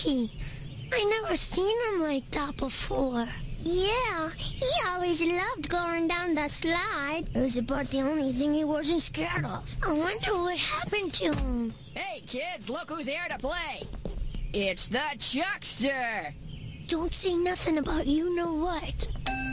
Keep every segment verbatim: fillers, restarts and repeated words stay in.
Chucky. I never seen him like that before. Yeah, he always loved going down the slide. It was about the only thing he wasn't scared of. I wonder what happened to him. Hey, kids, look who's here to play. It's the Chuckster. Don't say nothing about you know what.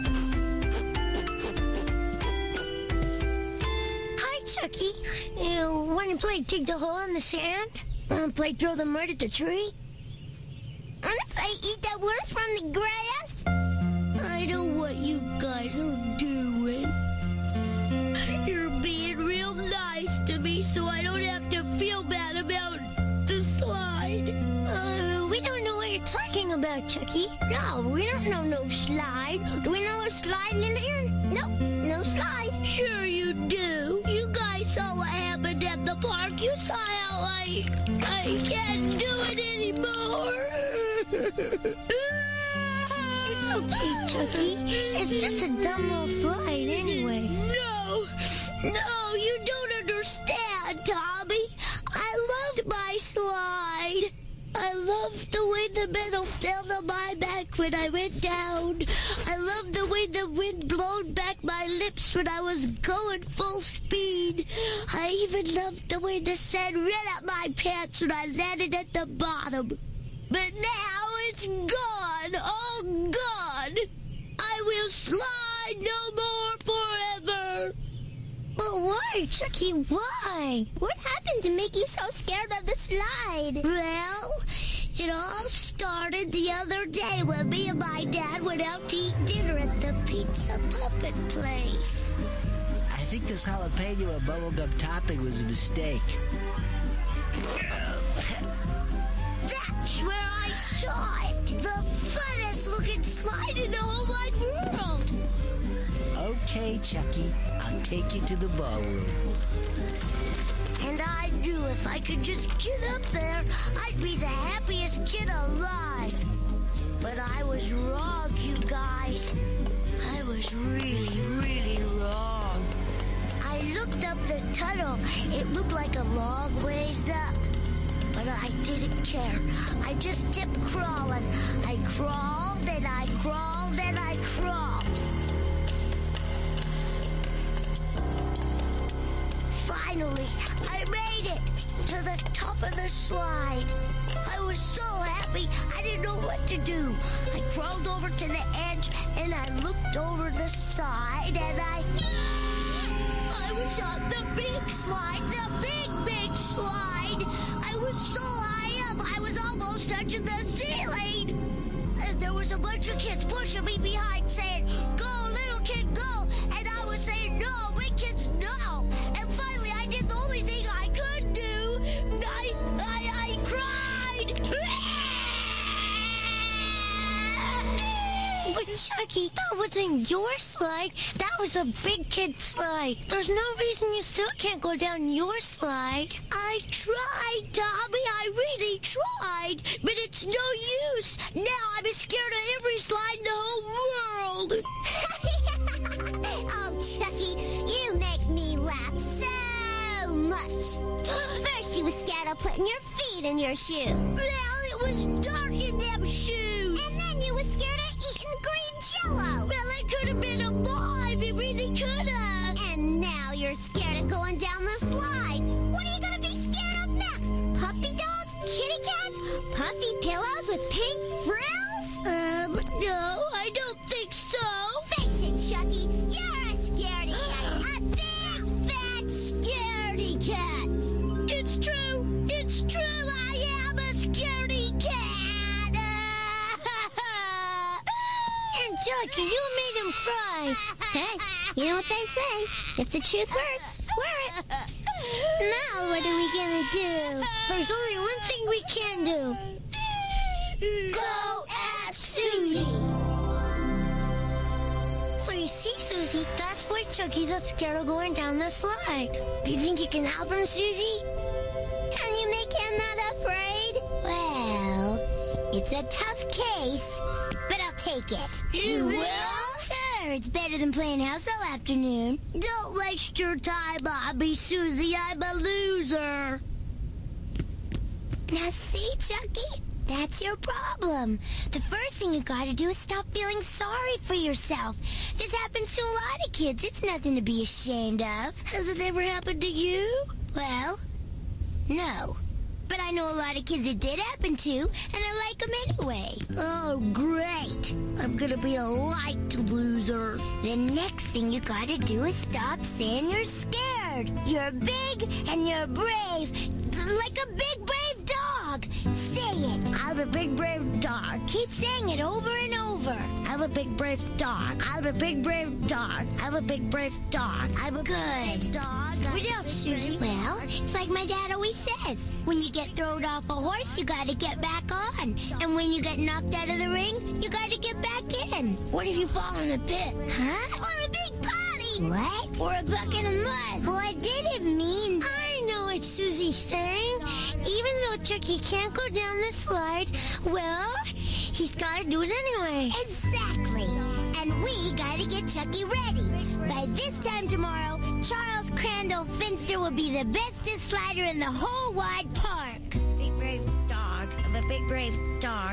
Hi, Chucky. You want to play dig the hole in the sand? Want to play throw the mud at the tree? Want to play eat the worms from the grass? I know what you guys are doing. You're being real nice to me so I don't have to feel bad about the slide. Uh, we don't know what you're talking about, Chucky. No, we don't know no slide. Do we know a slide, Lillian? Nope, no slide. Sure you do. You guys saw what happened at the park. You saw how I... I can't do it anymore. It's okay, Chucky. It's just a dumb little slide anyway. No! No, you don't understand, Tommy. I loved my slide. I loved the way the metal fell on my back when I went down. I loved the way the wind blowed back my lips when I was going full speed. I even loved the way the sand ran up my pants when I landed at the bottom. But now it's gone, all gone. I will slide no more forever. But why, Chucky, why? What happened to make you so scared of the slide? Well, it all started the other day when me and my dad went out to eat dinner at the Pizza Puppet place. I think this jalapeno and bubblegum topping was a mistake. That's where I saw it. The funnest looking slide in the whole wide world. Okay, Chucky. I'll take you to the ballroom. And I knew if I could just get up there, I'd be the happiest kid alive. But I was wrong, you guys. I was really, really wrong. I looked up the tunnel. It looked like a long ways up. But I didn't care. I just kept crawling. I crawled and I crawled and I crawled. Finally, I made it to the top of the slide. I was so happy, I didn't know what to do. I crawled over to the edge and I looked over the side and I... I was on the big slide, the big, big slide. I was so high up, I was almost touching the ceiling. And there was a bunch of kids pushing me behind saying, "Go, little kid, go." And I was saying, "No, big kids, no." And finally, I did the only thing I could do. I, I, I cried. But Chucky, that wasn't your slide. That was a big kid slide. There's no reason you still can't go down your slide. I tried, Tommy. I really tried. But it's no use. Now I'm as scared of every slide in the whole world. Oh, Chucky, you make me laugh so much. First you were scared of putting your feet in your shoes. Well, it was dark in them shoes. And then you were scared of eating green jello. Well, it could have been alive. It really could have. And now you're scared of going down the slide. What are you going to be scared of next? Puppy dogs? Kitty cats? Puffy pillows with pink frills? Um, no, I don't think so. Face it, Chucky. You're a scaredy cat. A big, fat scaredy cat. It's true. It's true. I am a scaredy cat. And Chucky, you made him cry. Hey, you know what they say. If the truth hurts, wear it. Now what are we gonna do? There's only one thing we can do. Go ask Susie. So you see, Susie, that's why Chucky's not scared of going down the slide. Do you think you can help him, Susie? Can you make him not afraid? Well, it's a tough case, but I'll take it. You will? Sure, it's better than playing house all afternoon. Don't waste your time on me, Susie. I'm a loser. Now see, Chucky? That's your problem. The first thing you gotta do is stop feeling sorry for yourself. This happens to a lot of kids. It's nothing to be ashamed of. Has it ever happened to you? Well, no. But I know a lot of kids it did happen to, and I like them anyway. Oh, great. I'm gonna be a liked loser. The next thing you gotta do is stop saying you're scared. You're big and you're brave, like a big, brave dog. Say it. I'm a big, brave dog. Keep saying it over and over. I'm a big, brave dog. I'm a big, brave dog. I'm a big, brave dog. I'm a good dog. What else, Susie? Well, it's like my dad always says. When you get thrown off a horse, you gotta get back on. And when you get knocked out of the ring, you gotta get back in. What if you fall in a pit? Huh? Or a big potty? What? Or a bucket of mud? Well, I didn't mean... I know what Susie's saying. Even though Chucky can't go down the slide, well, he's gotta do it anyway. Exactly. And we gotta get Chucky ready. By this time tomorrow, Charles Crandall Finster will be the bestest slider in the whole wide park. Big brave dog. I'm a big brave dog.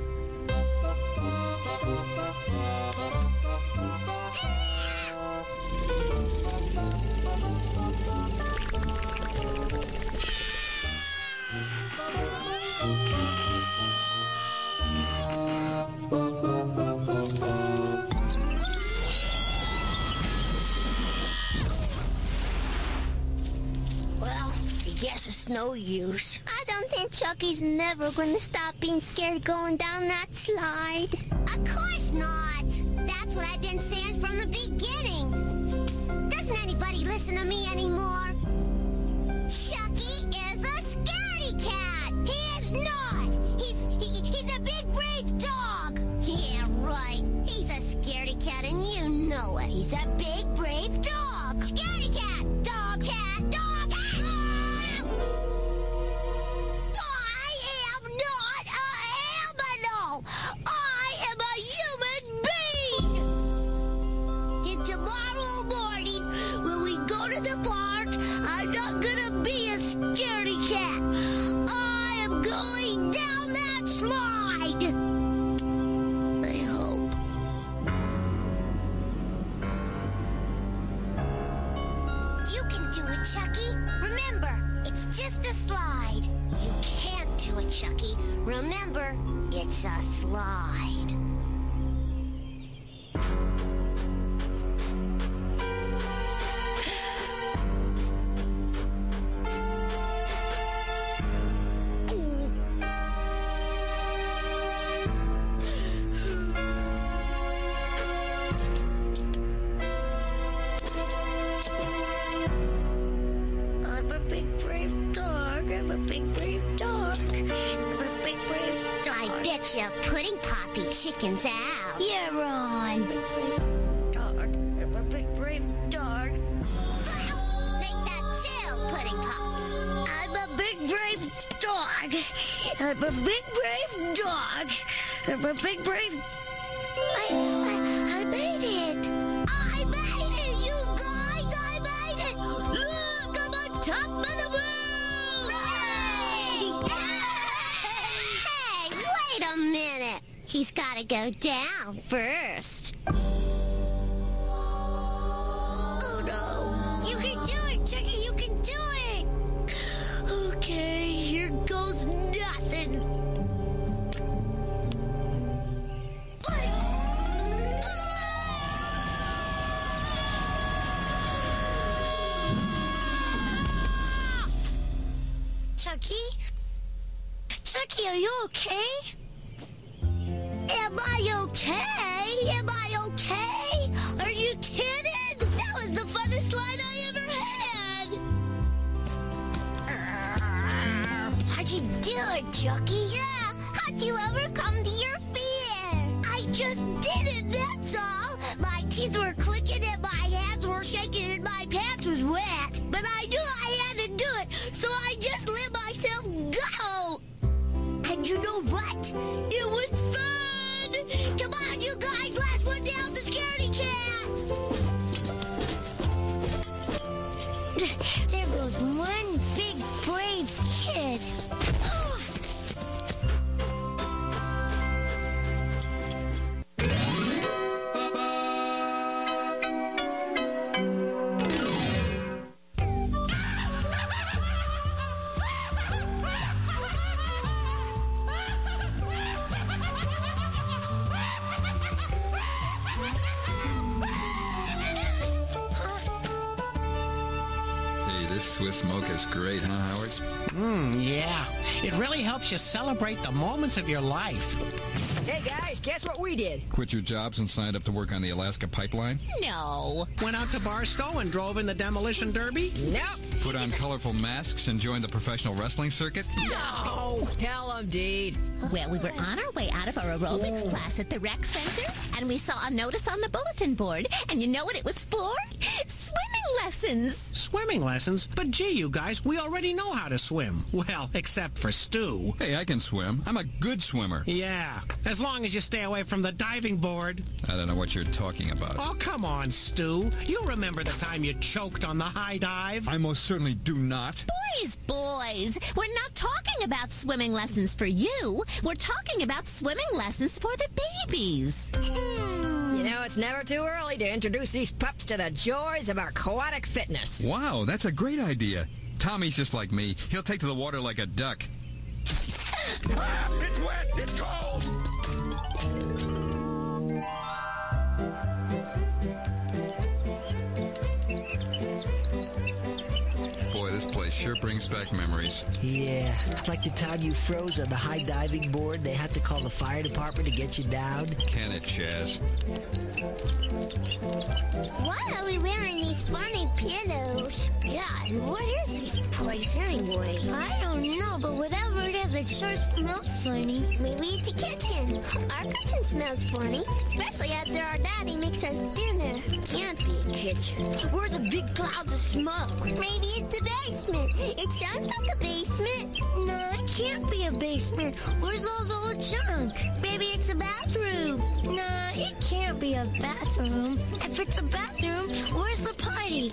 Guess it's no use. I don't think Chucky's never gonna stop being scared going down that slide. Of course not. That's what I've been saying from the beginning. Doesn't anybody listen to me anymore? Chucky is a scaredy cat. He is not. He's he, he's a big brave dog. Yeah, right. He's a scaredy cat and you know it. He's a big brave dog. Scaredy cat. Dog cat. Dog. Chucky, remember, it's a slide. I'm a big brave dog. I'm a big brave dog. I bet you Pudding Poppy chicken's out. You're on. Dog. I'm a big brave dog. Make that two, Pudding Pops. I'm a big brave dog. I'm a big brave dog. I'm a big brave... I, I, I made it. I made it, you guys. I made it. Look, I'm on top of the world. Hey, wait a minute. He's got to go down first. Oh, no. You can do it, Chucky. You can do it. Okay, here goes nothing. Chucky? Chucky, are you okay? Am I okay? Am I okay? Are you kidding? That was the funnest slide I ever had. How'd you do it, Chucky? Yeah, how'd you overcome to your fear? I just did it, that's all. My teeth were clicking and my hands were shaking and my pants was wet. But I knew I had to do it, so I just let myself go. And you know what? It was fun. Come on, you guys, last one down the scaredy cat. There goes one big brave kid. this Swiss mocha's great, huh, Howard? Mmm, yeah. It really helps you celebrate the moments of your life. Hey, guys, guess what we did? Quit your jobs and signed up to work on the Alaska pipeline? No. Went out to Barstow and drove in the demolition derby? Nope. Put on colorful masks and joined the professional wrestling circuit? No. Tell them, Deed. Well, we were on our way out of our aerobics class at the rec center, and we saw a notice on the bulletin board. And you know what it was for? Swimming lessons. Swimming lessons? But gee, you guys, we already know how to swim. Well, except for Stu. Hey, I can swim. I'm a good swimmer. Yeah, as long as you stay away from the diving board. I don't know what you're talking about. Oh, come on, Stu. You remember the time you choked on the high dive? I most certainly do not. Boys, boys, we're not talking about swimming lessons for you. We're talking about swimming lessons for the babies. Hmm. You know, it's never too early to introduce these pups to the joys of aquatic fitness. Wow, that's a great idea. Tommy's just like me. He'll take to the water like a duck. Ah, it's wet! It's cold! Boy, this place sure brings back memories. Yeah, like the time you froze on the high diving board. They had to call the fire department to get you down. Can it, Chaz? Why are we wearing these funny pillows? Yeah, and what is this place anyway? I don't know, but whatever it is, it sure smells funny. Maybe it's the kitchen. Our kitchen smells funny, especially after our daddy makes us dinner. Can't be a kitchen. Where are the big clouds of smoke? Maybe it's the basement. It sounds like a basement. No, it can't be a basement. Where's all the old junk? Maybe it's a bathroom. Nah, it can't be a bathroom. If it's a bathroom, where's the party?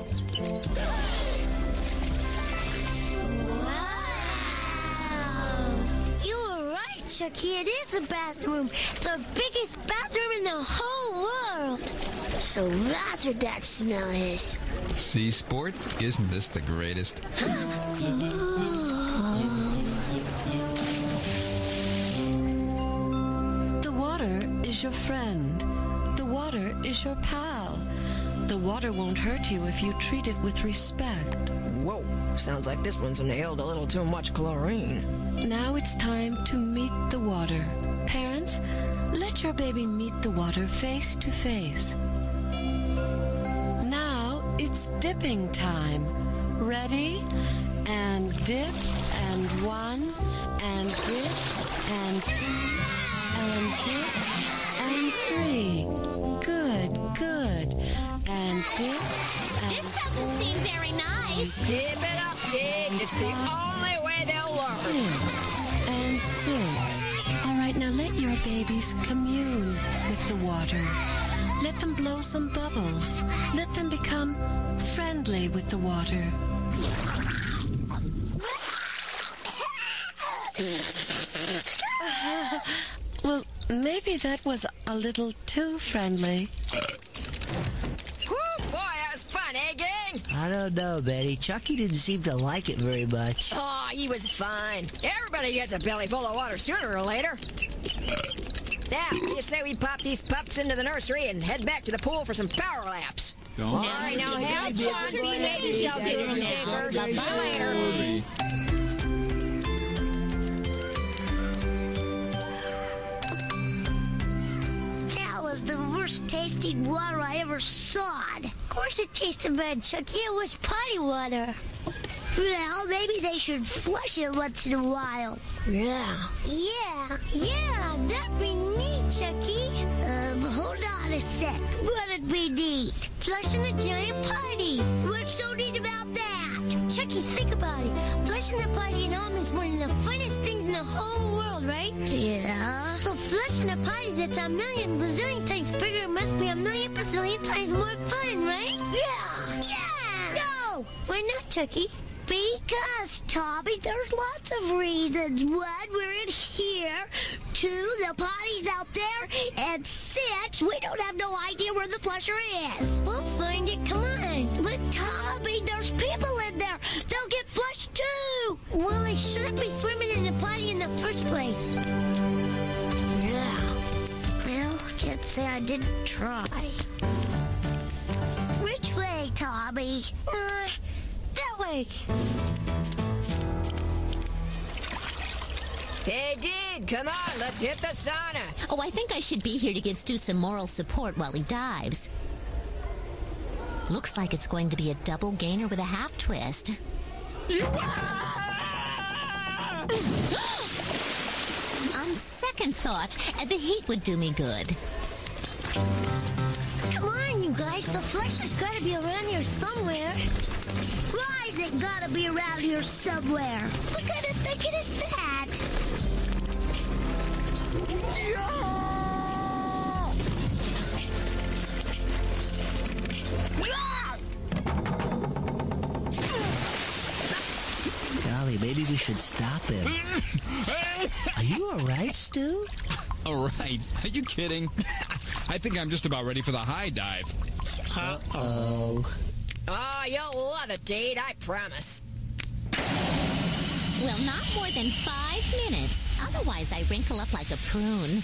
Wow! You were right, Chucky. It is a bathroom. The biggest bathroom in the whole world. So that's what that smell is. See, Sport? Isn't this the greatest? The water is your friend. The water is your pal. The water won't hurt you if you treat it with respect. Whoa, sounds like this one's inhaled a little too much chlorine. Now it's time to meet the water. Parents, let your baby meet the water face to face. Now it's dipping time. Ready? And dip, and one, and dip, and two, and dip, and three. Good, good. And dip, and... This doesn't seem very nice. Keep it up, Deed. It's the only way they'll learn. And six. All right, now let your babies commune with the water. Let them blow some bubbles. Let them become friendly with the water. Well, maybe that was a little too friendly. Whew, boy, that was fun, eh, gang? I don't know, Betty. Chucky didn't seem to like it very much. Oh, he was fine. Everybody gets a belly full of water sooner or later. Now, you say we pop these pups into the nursery and head back to the pool for some power laps. Don't. All right, now have fun. Be baby yourself, you stinkers. See you later. That was the worst tasting water I ever saw. Of course it tasted bad, Chucky. It was potty water. Well, maybe they should flush it once in a while. Yeah. Yeah, yeah, that'd be neat, Chucky. Um, hold on a sec. What'd be neat? Flushing a giant party. What's so neat about that? Chucky, think about it. Flushing a party at home is one of the funnest things in the whole world, right? Yeah. So flushing a party that's a million bazillion times bigger must be a million bazillion times more fun, right? Yeah. Yeah. No. Why not, Chucky? Because, Tommy, there's lots of reasons. One, we're in here. Two, the potty's out there. And six, we don't have no idea where the flusher is. We'll find it, come on. But, Tommy, there's people in there. They'll get flushed, too. Well, they shouldn't be swimming in the potty in the first place. Yeah. Well, can't say I didn't try. Which way, Tommy? Uh, that quick. Hey, Dig, come on, let's hit the sauna. Oh, I think I should be here to give Stu some moral support while he dives. Looks like it's going to be a double gainer with a half twist. On second thought, the heat would do me good. Come on, you guys. The flesh has got to be around here somewhere. Why is it got to be around here somewhere? What kind of thinking is that? Golly, maybe we should stop him. Are you all right, Stu? All right. Are you kidding? I think I'm just about ready for the high dive. Uh-oh. Oh, you'll love it, Dade, I promise. Well, not more than five minutes. Otherwise, I wrinkle up like a prune.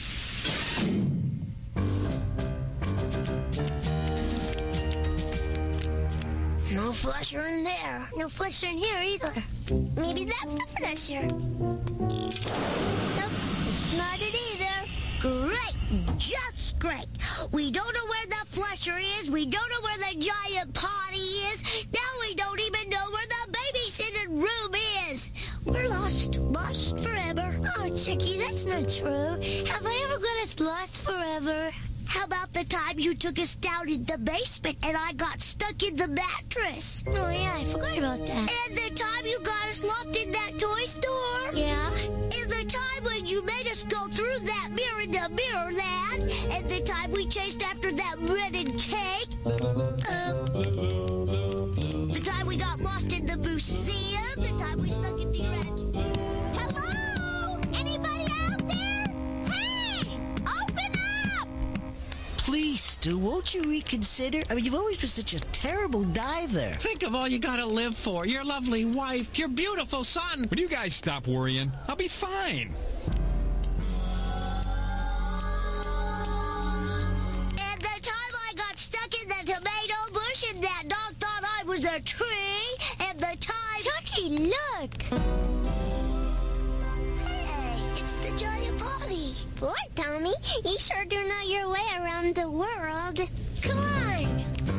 No flusher in there. No flusher in here either. Maybe that's the flusher. Nope, it's not it either. Great, just great. We don't know where the flusher is. We don't know where the giant potty is. Now we don't even know where the babysitting room is. We're lost, lost forever. Oh, Chicky, that's not true. Have I ever got us lost forever? How about the time you took us down in the basement and I got stuck in the mattress? Oh, yeah, I forgot about that. And the time you got us locked in that toy store? Yeah. And the time when you made us go through that mirror in the mirror land? And the time we chased after that breaded cake? Um, the time we got lost in the museum? The time we snuck into your head? Hello? Anybody out there? Hey! Open up! Please, Stu, won't you reconsider? I mean, you've always been such a terrible diver. Think of all you gotta live for. Your lovely wife, your beautiful son. Would you guys stop worrying? I'll be fine. And the time I got stuck in the tomato bush and that dog thought I was a tree, and the time... Chucky, look! Hey, it's the giant potty. Boy, Tommy, you sure do know your way around the world. Come on!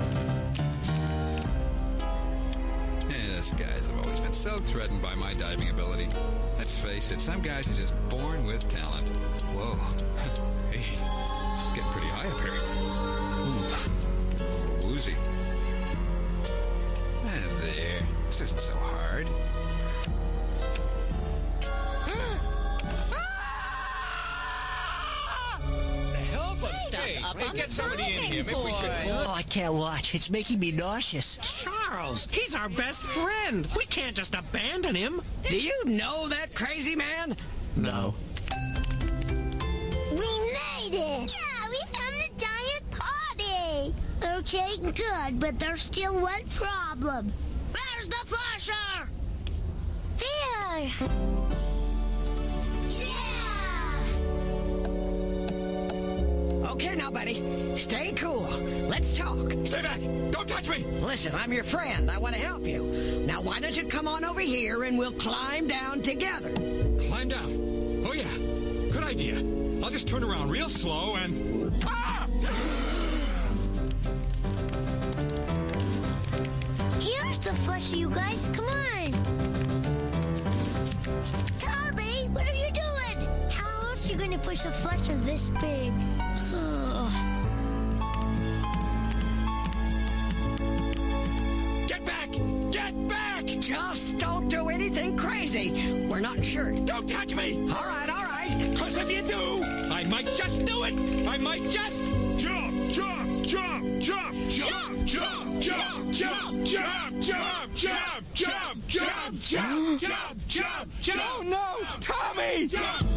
Yes, guys, I've always been so threatened by my diving ability. Let's face it, some guys are just born with talent. Whoa. Hey, this is getting pretty high up here. Ooh. Woozy. Ah, there. This isn't so hard. Hey, hey, get somebody in here. Maybe we should... Oh, I can't watch. It's making me nauseous. Charles, he's our best friend. We can't just abandon him. Do you know that crazy man? No. We made it! Yeah, we found the giant potty. Okay, good, but there's still one problem. Where's the flusher? There! Okay, now, buddy. Stay cool. Let's talk. Stay back! Don't touch me! Listen, I'm your friend. I want to help you. Now, why don't you come on over here and we'll climb down together? Climb down. Oh, yeah. Good idea. I'll just turn around real slow and... Ah! Here's the flusher, you guys. Come on. Tommy, what are you doing? How else are you going to push a flusher this big? Get back! Get back! Just don't do anything crazy. We're not sure. Don't touch me! All right, all right. Because if you do, I might just do it! I might just... Jump! Jump! Jump! Jump! Jump! Jump! Jump! Jump! Jump! Jump! Jump! Jump! Jump! Jump! Jump! Jump! Jump! Oh, no! Tommy! Jump!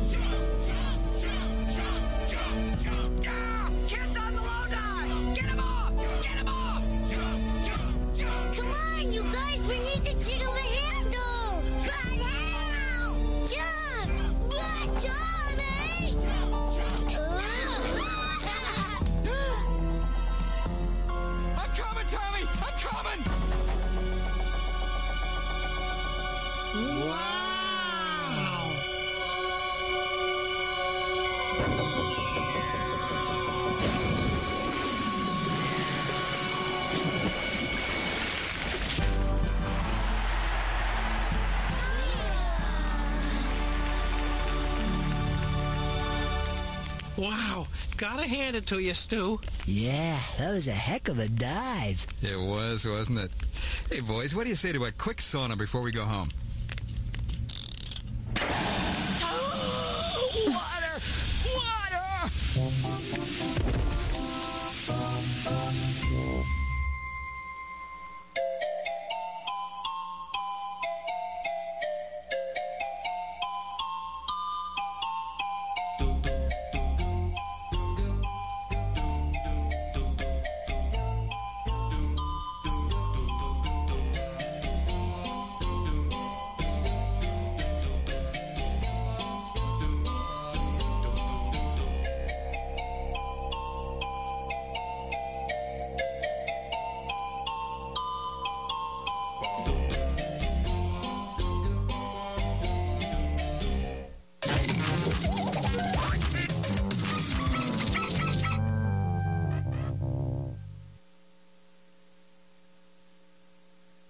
Ah, kids on the low dive! Get him off! Get him off! Come on, you guys. We need to jiggle the handle. But how? Jump! What, Tommy? I'm coming, Tommy! I'm coming! Wow. Gotta hand it to you, Stu. Yeah, that was a heck of a dive. It was, wasn't it? Hey, boys, what do you say to a quick sauna before we go home? Oh, water! Water!